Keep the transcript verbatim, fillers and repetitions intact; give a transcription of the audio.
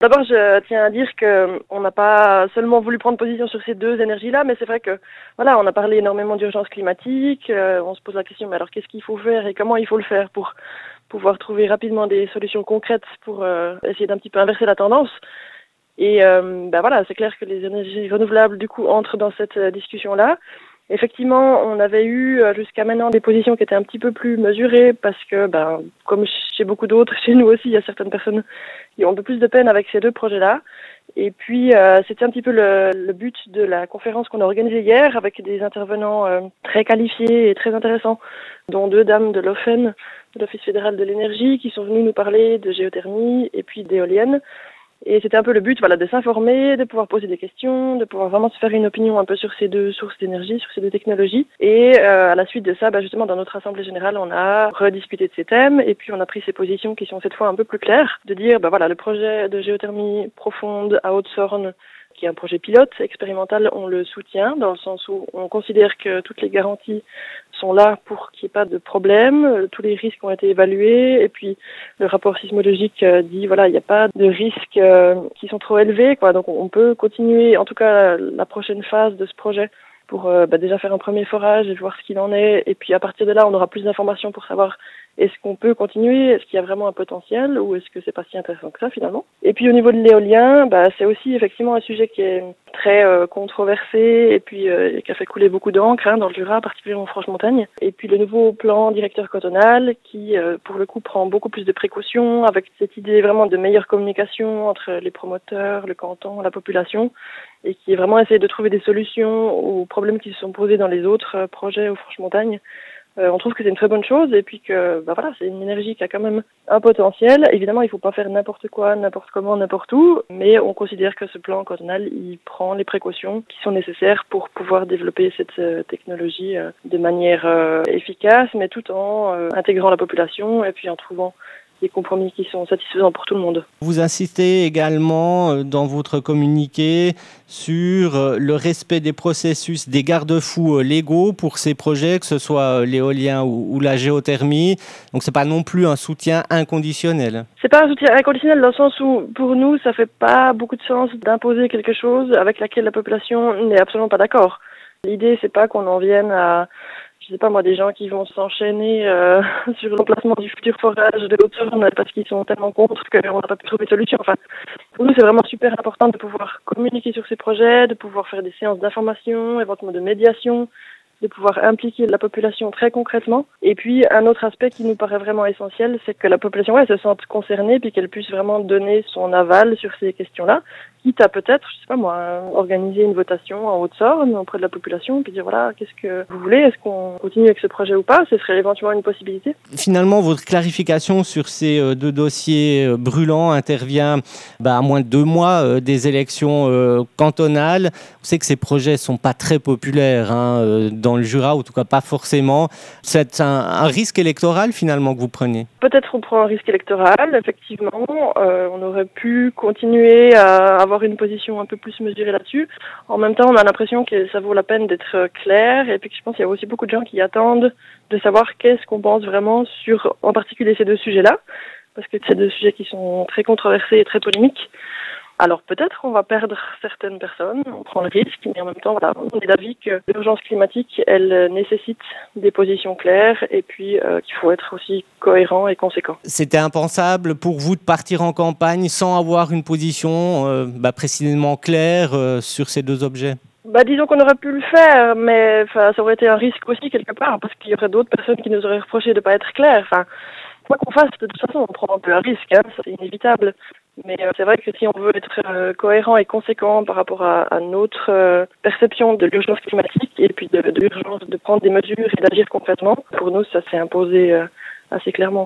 D'abord, je tiens à dire qu'on n'a pas seulement voulu prendre position sur ces deux énergies-là, mais c'est vrai que voilà, on a parlé énormément d'urgence climatique. Euh, on se pose la question, mais alors qu'est-ce qu'il faut faire et comment il faut le faire pour pouvoir trouver rapidement des solutions concrètes pour euh, essayer d'un petit peu inverser la tendance. Et euh, ben voilà, c'est clair que les énergies renouvelables du coup entrent dans cette euh, discussion-là. Effectivement, on avait eu euh, jusqu'à maintenant des positions qui étaient un petit peu plus mesurées parce que, ben, comme chez beaucoup d'autres, chez nous aussi, il y a certaines personnes qui ont un peu plus de peine avec ces deux projets-là. Et puis, euh, c'était un petit peu le, le but de la conférence qu'on a organisée hier avec des intervenants euh, très qualifiés et très intéressants, dont deux dames de l'O F E N, de l'Office fédéral de l'énergie, qui sont venues nous parler de géothermie et puis d'éoliennes. Et c'était un peu le but, voilà, de s'informer, de pouvoir poser des questions, de pouvoir vraiment se faire une opinion un peu sur ces deux sources d'énergie, sur ces deux technologies. Et euh, à la suite de ça, bah, justement, dans notre assemblée générale, on a rediscuté de ces thèmes et puis on a pris ces positions qui sont cette fois un peu plus claires, de dire, bah voilà, le projet de géothermie profonde à Haute-Sorne, qui est un projet pilote, expérimental, on le soutient dans le sens où on considère que toutes les garanties sont là pour qu'il n'y ait pas de problème, tous les risques ont été évalués et puis le rapport sismologique dit voilà, il n'y a pas de risques euh, qui sont trop élevés, quoi. Donc on peut continuer, en tout cas la prochaine phase de ce projet pour euh, bah, déjà faire un premier forage et voir ce qu'il en est et puis à partir de là on aura plus d'informations pour savoir est-ce qu'on peut continuer, est-ce qu'il y a vraiment un potentiel ou est-ce que c'est pas si intéressant que ça finalement. Et puis au niveau de l'éolien, bah, c'est aussi effectivement un sujet qui est très euh, controversé et puis euh, qui a fait couler beaucoup d'encre hein, dans le Jura, particulièrement en Franche-Montagne. Et puis le nouveau plan directeur cantonal qui euh, pour le coup prend beaucoup plus de précautions avec cette idée vraiment de meilleure communication entre les promoteurs, le canton, la population et qui est vraiment essayé de trouver des solutions aux problèmes qui se sont posés dans les autres euh, projets au Franche-Montagne. Euh, on trouve que c'est une très bonne chose et puis que bah voilà, c'est une énergie qui a quand même un potentiel. Évidemment, il ne faut pas faire n'importe quoi, n'importe comment, n'importe où, mais on considère que ce plan cantonal, il prend les précautions qui sont nécessaires pour pouvoir développer cette euh, technologie euh, de manière euh, efficace, mais tout en euh, intégrant la population et puis en trouvant des compromis qui sont satisfaisants pour tout le monde. Vous insistez également dans votre communiqué sur le respect des processus, des garde-fous légaux pour ces projets, que ce soit l'éolien ou, ou la géothermie. Donc c'est pas non plus un soutien inconditionnel. C'est pas un soutien inconditionnel dans le sens où pour nous ça fait pas beaucoup de sens d'imposer quelque chose avec laquelle la population n'est absolument pas d'accord. L'idée c'est pas qu'on en vienne à je sais pas moi, des gens qui vont s'enchaîner euh, sur l'emplacement du futur forage de l'Haute-Sorne parce qu'ils sont tellement contre qu'on n'a pas pu trouver de solution. Enfin, pour nous, c'est vraiment super important de pouvoir communiquer sur ces projets, de pouvoir faire des séances d'information, éventuellement de médiation, de pouvoir impliquer la population très concrètement. Et puis, un autre aspect qui nous paraît vraiment essentiel, c'est que la population ouais, se sente concernée puis qu'elle puisse vraiment donner son aval sur ces questions-là, quitte à peut-être, je sais pas moi, organiser une votation en Haute-Sorne auprès de la population puis dire voilà, qu'est-ce que vous voulez, est-ce qu'on continue avec ce projet ou pas? Ce serait éventuellement une possibilité. Finalement, votre clarification sur ces deux dossiers brûlants intervient bah, à moins de deux mois euh, des élections euh, cantonales. On sait que ces projets sont pas très populaires hein, euh, dans le Jura, ou en tout cas pas forcément. C'est un, un risque électoral finalement que vous prenez? Peut-être on prend un risque électoral, effectivement. Euh, on aurait pu continuer à avoir une position un peu plus mesurée là-dessus. En même temps, on a l'impression que ça vaut la peine d'être clair et puis que je pense qu'il y a aussi beaucoup de gens qui attendent de savoir qu'est-ce qu'on pense vraiment sur, en particulier ces deux sujets-là, parce que c'est deux sujets qui sont très controversés et très polémiques. Alors peut-être on va perdre certaines personnes, on prend le risque, mais en même temps, voilà, on est d'avis que l'urgence climatique, elle nécessite des positions claires et puis euh, qu'il faut être aussi cohérent et conséquent. C'était impensable pour vous de partir en campagne sans avoir une position euh, bah, précisément claire euh, sur ces deux objets? Bah disons qu'on aurait pu le faire, mais ça aurait été un risque aussi quelque part, parce qu'il y aurait d'autres personnes qui nous auraient reproché de ne pas être claires. Enfin, quoi qu'on fasse, de toute façon, on prend un peu un risque, hein, c'est inévitable. Mais euh, c'est vrai que si on veut être euh, cohérent et conséquent par rapport à, à notre euh, perception de l'urgence climatique et puis de, de l'urgence de prendre des mesures et d'agir concrètement, pour nous, ça s'est imposé euh, assez clairement.